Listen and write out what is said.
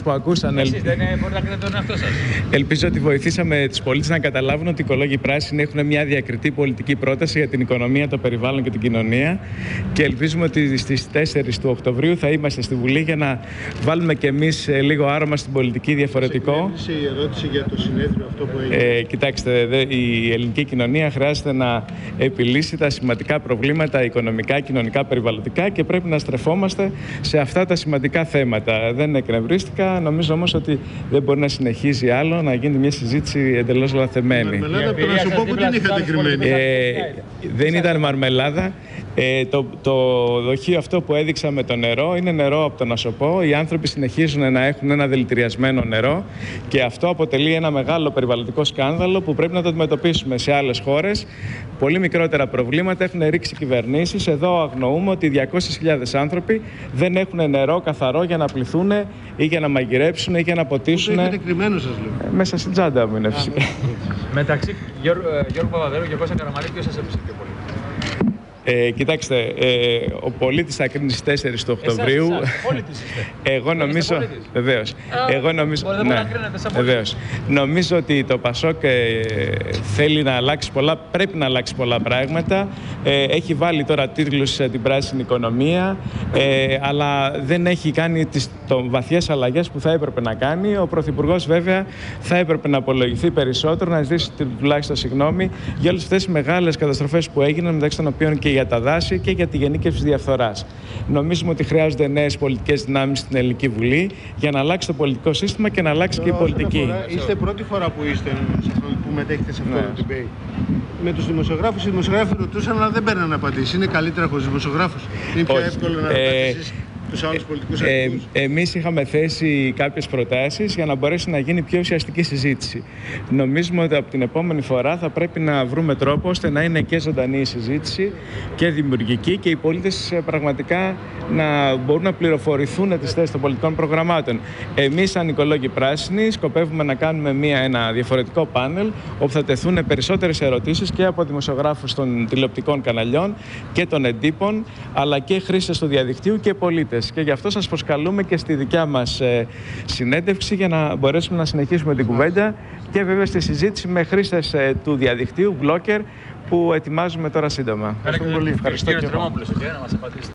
που ακούσαν. Εσείς δεν μπορείτε να κρίνετε τον εαυτό σας. Ελπίζω ότι βοηθήσαμε τους πολίτες να καταλάβουν ότι οι οικολόγοι πράσινοι έχουν μια διακριτή πολιτική πρόταση για την οικονομία, το περιβάλλον και την κοινωνία. Και ελπίζουμε ότι στις 4 του Οκτωβρίου θα είμαστε στη Βουλή για να βάλουμε κι εμείς λίγο άρωμα στην πολιτική διαφορετικό. Σε η ερώτηση για το συνέδριο αυτό που έγινε. Κοιτάξτε, η ελληνική κοινωνία χρειάζεται να επιλύσει τα σημαντικά προβλήματα οικονομικά, κοινωνικά, περιβαλλοντικά και πρέπει να στρεφόμαστε σε αυτά τα σημαντικά θέματα. Δεν εκνευρίστηκα, νομίζω όμως ότι δεν μπορεί να συνεχίζει άλλο να γίνει μια συζήτηση εντελώς λανθεμένη. Μαρμελάδα, από το να σου πω που την είχατε κρυμμένη. Δεν ήταν μαρμελάδα. Το δοχείο αυτό που έδειξα με το νερό είναι νερό από τον Ασοπό. Οι άνθρωποι συνεχίζουν να έχουν ένα δηλητηριασμένο νερό και αυτό αποτελεί ένα μεγάλο περιβαλλοντικό σκάνδαλο που πρέπει να το αντιμετωπίσουμε. Σε άλλες χώρες πολύ μικρότερα προβλήματα έχουν ρίξει κυβερνήσεις. Εδώ αγνοούμε ότι 200.000 άνθρωποι δεν έχουν νερό καθαρό για να πληθούν ή για να μαγειρέψουν ή για να ποτίσουν. Το έχετε κρυμμένο, σας λέω. Μέσα στην τσάντα μου είναι φυσικά. Μεταξύ Γιώργου Παπαδέρου και Κώστα Καραμανλή, ποιος σας έπεισε πιο πολύ? Κοιτάξτε, ο πολίτης θα κρίνει στις 4 του Οκτωβρίου. Πολίτης είστε. Εγώ νομίζω. Βεβαίως. Βεβαίως. Νομίζω ότι το Πασόκ θέλει να αλλάξει πολλά, πρέπει να αλλάξει πολλά πράγματα. Έχει βάλει τώρα τίτλους την πράσινη οικονομία, αλλά δεν έχει κάνει τις βαθιές αλλαγές που θα έπρεπε να κάνει. Ο Πρωθυπουργός, βέβαια, θα έπρεπε να απολογηθεί περισσότερο, να ζητήσει τουλάχιστον συγγνώμη για όλες αυτές τις μεγάλες καταστροφές που έγιναν, μεταξύ των οποίων και για τα δάση και για τη γενίκευση διαφθοράς. Νομίζουμε ότι χρειάζονται νέες πολιτικές δυνάμεις στην Ελληνική Βουλή για να αλλάξει το πολιτικό σύστημα και να αλλάξει και η πολιτική. Είστε πρώτη φορά που μετέχετε σε αυτό το debate. Με τους δημοσιογράφους, οι δημοσιογράφοι ρωτούσαν, αλλά δεν παίρνουν απαντήσεις. Είναι καλύτερα χωρίς δημοσιογράφους? Είναι πιο εύκολο να ρωτήσεις τους άλλους πολιτικούς αρχηγούς? Εμείς είχαμε θέσει κάποιες προτάσεις για να μπορέσει να γίνει πιο ουσιαστική συζήτηση. Νομίζουμε ότι από την επόμενη φορά θα πρέπει να βρούμε τρόπο ώστε να είναι και ζωντανή η συζήτηση και δημιουργική και οι πολίτες πραγματικά να μπορούν να πληροφορηθούν τις θέσεις των πολιτικών προγραμμάτων. Εμείς, σαν οικολόγοι πράσινοι, σκοπεύουμε να κάνουμε ένα διαφορετικό πάνελ όπου θα τεθούν περισσότερες ερωτήσεις και από δημοσιογράφους των τηλεοπτικών καναλιών και των εντύπων, αλλά και χρήστες του διαδικτύου και πολίτες. Και γι' αυτό σας προσκαλούμε και στη δικιά μας συνέντευξη για να μπορέσουμε να συνεχίσουμε την κουβέντα και βέβαια στη συζήτηση με χρήστες του διαδικτύου, blogger, που ετοιμάζουμε τώρα σύντομα. Ευχαριστώ.